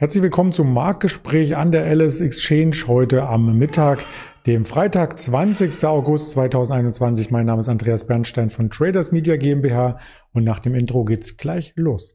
Herzlich willkommen zum Marktgespräch an der LS Exchange heute am Mittag, dem Freitag, 20. August 2021. Mein Name ist Andreas Bernstein von Traders Media GmbH und nach dem Intro geht's gleich los.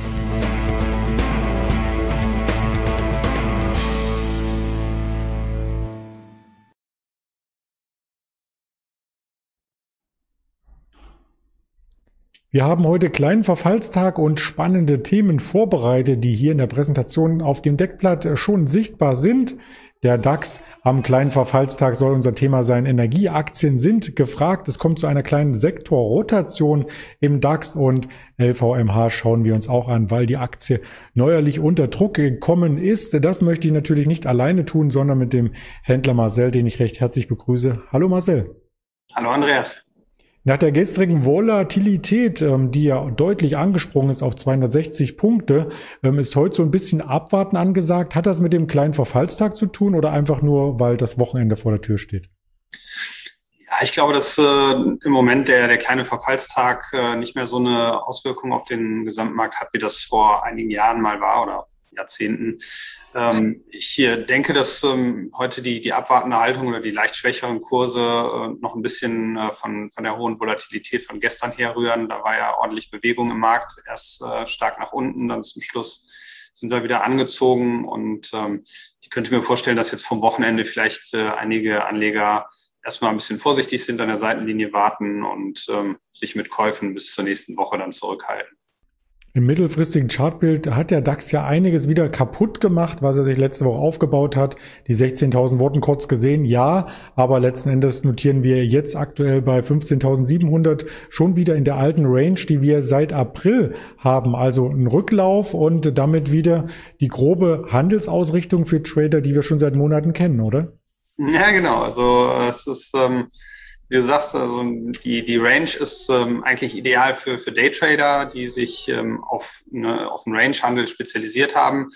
Wir haben heute kleinen Verfallstag und spannende Themen vorbereitet, die hier in der Präsentation auf dem Deckblatt schon sichtbar sind. Der DAX am kleinen Verfallstag soll unser Thema sein. Energieaktien sind gefragt. Es kommt zu einer kleinen Sektorrotation im DAX und LVMH schauen wir uns auch an, weil die Aktie neuerlich unter Druck gekommen ist. Das möchte ich natürlich nicht alleine tun, sondern mit dem Händler Marcel, den ich recht herzlich begrüße. Hallo Marcel. Hallo Andreas. Nach der gestrigen Volatilität, die ja deutlich angesprungen ist auf 260 Punkte, ist heute so ein bisschen Abwarten angesagt. Hat das mit dem kleinen Verfallstag zu tun oder einfach nur, weil das Wochenende vor der Tür steht? Ja, ich glaube, dass im Moment der kleine Verfallstag nicht mehr so eine Auswirkung auf den Gesamtmarkt hat, wie das vor einigen Jahren mal war oder Jahrzehnten. Ich denke, dass heute die abwartende Haltung oder die leicht schwächeren Kurse noch ein bisschen von der hohen Volatilität von gestern herrühren. Da war ja ordentlich Bewegung im Markt, erst stark nach unten, dann zum Schluss sind wir wieder angezogen. Und ich könnte mir vorstellen, dass jetzt vom Wochenende vielleicht einige Anleger erstmal ein bisschen vorsichtig sind, an der Seitenlinie warten und sich mit Käufen bis zur nächsten Woche dann zurückhalten. Im mittelfristigen Chartbild hat der DAX ja einiges wieder kaputt gemacht, was er sich letzte Woche aufgebaut hat. Die 16.000 wurden kurz gesehen, ja, aber letzten Endes notieren wir jetzt aktuell bei 15.700 schon wieder in der alten Range, die wir seit April haben. Also ein Rücklauf und damit wieder die grobe Handelsausrichtung für Trader, die wir schon seit Monaten kennen, oder? Ja, genau. Also es ist wie du sagst, also die Range ist eigentlich ideal für Daytrader, die sich auf einen Range-Handel spezialisiert haben.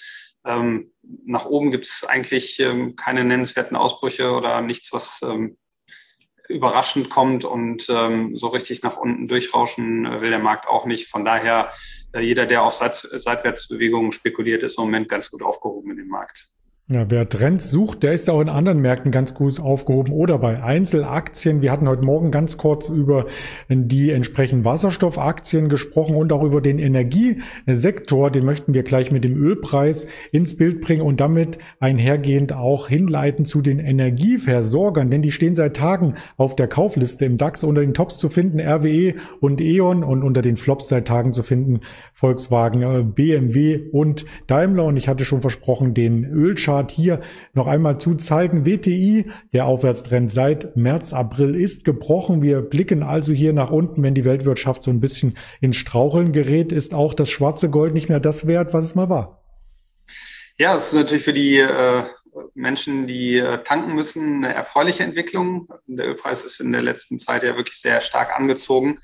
Nach oben gibt es eigentlich keine nennenswerten Ausbrüche oder nichts, was überraschend kommt und so richtig nach unten durchrauschen will der Markt auch nicht. Von daher, jeder, der auf Seitwärtsbewegungen spekuliert, ist im Moment ganz gut aufgehoben in dem Markt. Ja, wer Trends sucht, der ist auch in anderen Märkten ganz gut aufgehoben oder bei Einzelaktien. Wir hatten heute Morgen ganz kurz über die entsprechenden Wasserstoffaktien gesprochen und auch über den Energiesektor. Den möchten wir gleich mit dem Ölpreis ins Bild bringen und damit einhergehend auch hinleiten zu den Energieversorgern, denn die stehen seit Tagen auf der Kaufliste im DAX. Unter den Tops zu finden RWE und E.ON und unter den Flops seit Tagen zu finden Volkswagen, BMW und Daimler. Und ich hatte schon versprochen, den Ölchart hier noch einmal zu zeigen. WTI, der Aufwärtstrend seit März, April ist gebrochen. Wir blicken also hier nach unten, wenn die Weltwirtschaft so ein bisschen ins Straucheln gerät, ist auch das schwarze Gold nicht mehr das wert, was es mal war. Ja, das ist natürlich für die Menschen, die tanken müssen, eine erfreuliche Entwicklung. Der Ölpreis ist in der letzten Zeit ja wirklich sehr stark angezogen.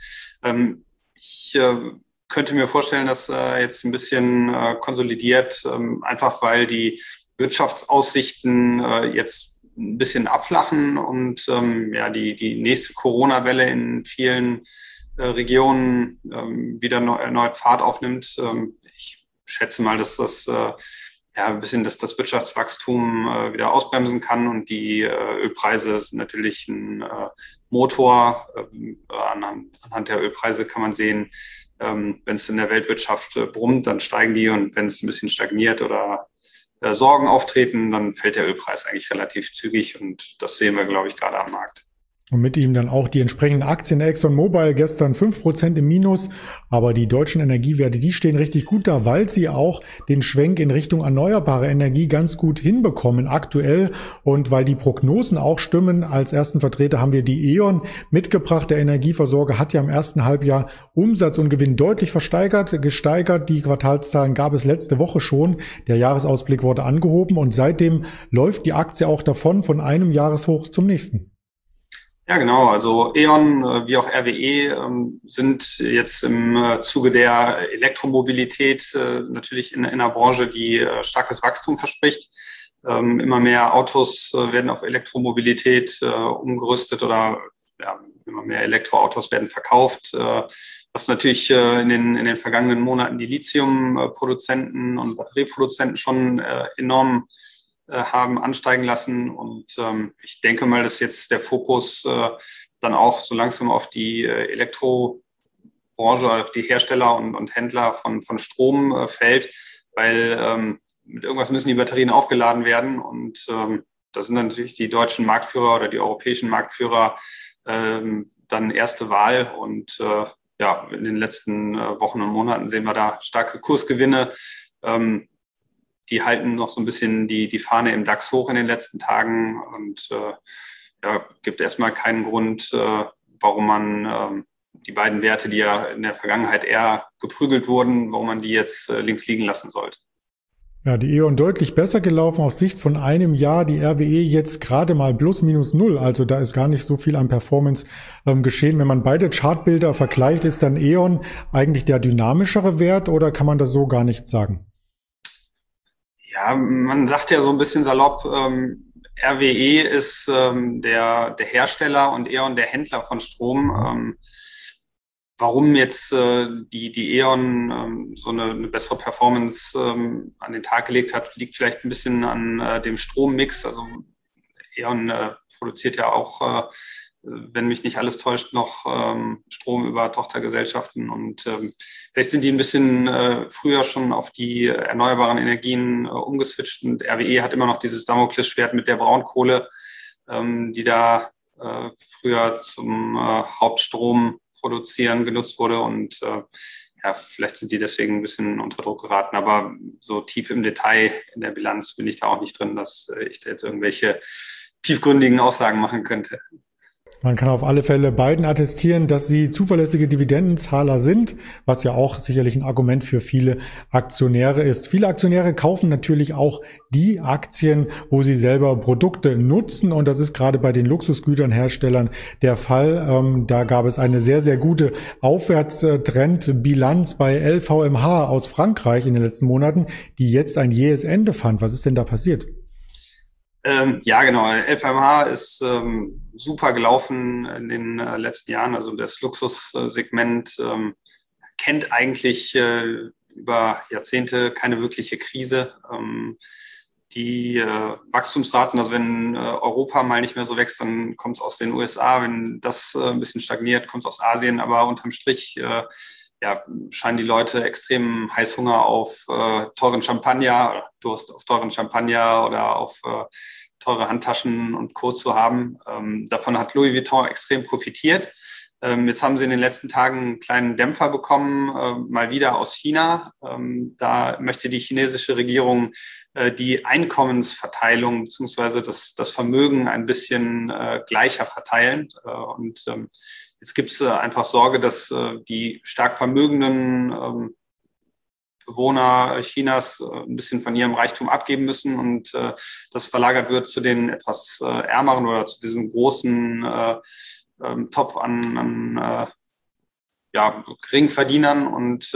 Ich könnte mir vorstellen, dass jetzt ein bisschen konsolidiert, einfach weil die Wirtschaftsaussichten jetzt ein bisschen abflachen und die nächste Corona-Welle in vielen Regionen wieder erneut Fahrt aufnimmt. Ich schätze mal, dass das ein bisschen das Wirtschaftswachstum wieder ausbremsen kann und die Ölpreise sind natürlich ein Motor. Anhand der Ölpreise kann man sehen, wenn es in der Weltwirtschaft brummt, dann steigen die und wenn es ein bisschen stagniert oder Sorgen auftreten, dann fällt der Ölpreis eigentlich relativ zügig und das sehen wir, glaube ich, gerade am Markt. Und mit ihm dann auch die entsprechenden Aktien. ExxonMobil gestern 5% im Minus, aber die deutschen Energiewerte, die stehen richtig gut da, weil sie auch den Schwenk in Richtung erneuerbare Energie ganz gut hinbekommen aktuell und weil die Prognosen auch stimmen. Als ersten Vertreter haben wir die E.ON mitgebracht. Der Energieversorger hat ja im ersten Halbjahr Umsatz und Gewinn deutlich gesteigert. Die Quartalszahlen gab es letzte Woche schon. Der Jahresausblick wurde angehoben und seitdem läuft die Aktie auch davon von einem Jahreshoch zum nächsten. Ja, genau. Also E.ON wie auch RWE sind jetzt im Zuge der Elektromobilität natürlich in einer Branche, die starkes Wachstum verspricht. Immer mehr Autos werden auf Elektromobilität umgerüstet oder immer mehr Elektroautos werden verkauft, was natürlich in den vergangenen Monaten die Lithiumproduzenten und Batterieproduzenten schon enorm haben ansteigen lassen. Und ich denke mal, dass jetzt der Fokus dann auch so langsam auf die Elektrobranche, auf die Hersteller und Händler von Strom fällt, weil mit irgendwas müssen die Batterien aufgeladen werden. Und da sind dann natürlich die deutschen Marktführer oder die europäischen Marktführer dann erste Wahl. Und in den letzten Wochen und Monaten sehen wir da starke Kursgewinne. Die halten noch so ein bisschen die Fahne im DAX hoch in den letzten Tagen und gibt erstmal keinen Grund, warum man die beiden Werte, die ja in der Vergangenheit eher geprügelt wurden, warum man die jetzt links liegen lassen sollte. Ja, die E.ON deutlich besser gelaufen aus Sicht von einem Jahr, die RWE jetzt gerade mal plus minus null, also da ist gar nicht so viel an Performance geschehen. Wenn man beide Chartbilder vergleicht, ist dann E.ON eigentlich der dynamischere Wert oder kann man das so gar nicht sagen? Ja, man sagt ja so ein bisschen salopp, RWE ist der Hersteller und E.ON der Händler von Strom. Warum jetzt die E.ON so eine bessere Performance an den Tag gelegt hat, liegt vielleicht ein bisschen an dem Strommix. Also E.ON produziert ja auch, wenn mich nicht alles täuscht, noch Strom über Tochtergesellschaften. Und vielleicht sind die ein bisschen früher schon auf die erneuerbaren Energien umgeswitcht. Und RWE hat immer noch dieses Damoklesschwert mit der Braunkohle, die da früher zum Hauptstrom produzieren genutzt wurde und vielleicht sind die deswegen ein bisschen unter Druck geraten, aber so tief im Detail in der Bilanz bin ich da auch nicht drin, dass ich da jetzt irgendwelche tiefgründigen Aussagen machen könnte. Man kann auf alle Fälle beiden attestieren, dass sie zuverlässige Dividendenzahler sind, was ja auch sicherlich ein Argument für viele Aktionäre ist. Viele Aktionäre kaufen natürlich auch die Aktien, wo sie selber Produkte nutzen und das ist gerade bei den Luxusgüternherstellern der Fall. Da gab es eine sehr, sehr gute Aufwärtstrendbilanz bei LVMH aus Frankreich in den letzten Monaten, die jetzt ein jähes Ende fand. Was ist denn da passiert? Ja, genau. LVMH ist super gelaufen in den letzten Jahren. Also das Luxussegment kennt eigentlich über Jahrzehnte keine wirkliche Krise. Die Wachstumsraten, also wenn Europa mal nicht mehr so wächst, dann kommt es aus den USA. Wenn das ein bisschen stagniert, kommt es aus Asien. Aber unterm Strich scheinen die Leute extrem Heißhunger auf teuren Champagner, Durst auf teuren Champagner oder auf teure Handtaschen und Co. zu haben. Davon hat Louis Vuitton extrem profitiert. Jetzt haben sie in den letzten Tagen einen kleinen Dämpfer bekommen, mal wieder aus China. Da möchte die chinesische Regierung die Einkommensverteilung bzw. das Vermögen ein bisschen gleicher verteilen. Und jetzt gibt es einfach Sorge, dass die stark vermögenden Bewohner Chinas ein bisschen von ihrem Reichtum abgeben müssen und das verlagert wird zu den etwas ärmeren oder zu diesem großen Topf an Geringverdienern. Und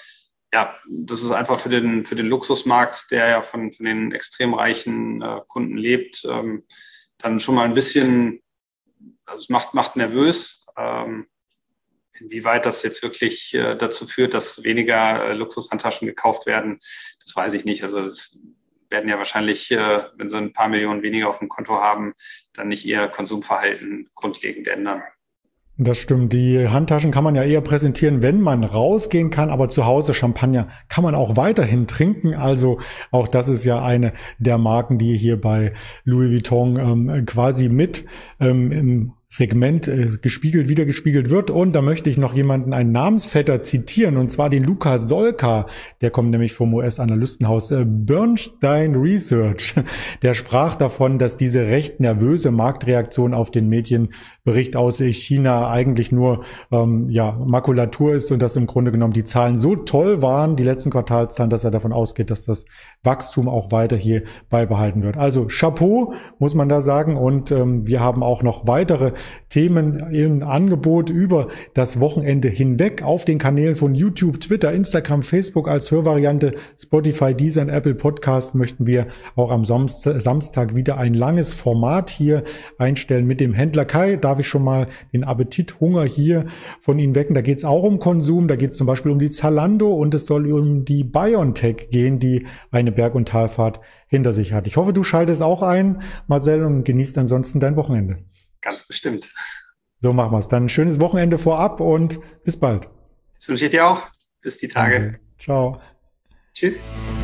das ist einfach für den Luxusmarkt, der ja von den extrem reichen Kunden lebt, dann schon mal ein bisschen, also es macht nervös. Inwieweit das jetzt wirklich dazu führt, dass weniger Luxushandtaschen gekauft werden, das weiß ich nicht. Also es werden ja wahrscheinlich, wenn sie ein paar Millionen weniger auf dem Konto haben, dann nicht ihr Konsumverhalten grundlegend ändern. Das stimmt. Die Handtaschen kann man ja eher präsentieren, wenn man rausgehen kann, aber zu Hause Champagner kann man auch weiterhin trinken. Also auch das ist ja eine der Marken, die hier bei Louis Vuitton quasi mit im Segment wiedergespiegelt wird. Und da möchte ich noch einen Namensvetter zitieren, und zwar den Luca Solka. Der kommt nämlich vom US-Analystenhaus Bernstein Research. Der sprach davon, dass diese recht nervöse Marktreaktion auf den Medienbericht aus China eigentlich nur Makulatur ist und dass im Grunde genommen die Zahlen so toll waren, die letzten Quartalszahlen, dass er davon ausgeht, dass das Wachstum auch weiter hier beibehalten wird. Also Chapeau, muss man da sagen. Und wir haben auch noch weitere Themen im Angebot über das Wochenende hinweg auf den Kanälen von YouTube, Twitter, Instagram, Facebook als Hörvariante, Spotify, Deezer und Apple Podcast möchten wir auch am Samstag wieder ein langes Format hier einstellen mit dem Händler Kai. Darf ich schon mal den Appetit, Hunger hier von Ihnen wecken? Da geht es auch um Konsum, da geht es zum Beispiel um die Zalando und es soll um die BioNTech gehen, die eine Berg- und Talfahrt hinter sich hat. Ich hoffe, du schaltest auch ein, Marcel, und genießt ansonsten dein Wochenende. Ganz bestimmt. So machen wir es. Dann ein schönes Wochenende vorab und bis bald. Das wünsche ich dir auch. Bis die Tage. Danke. Ciao. Tschüss.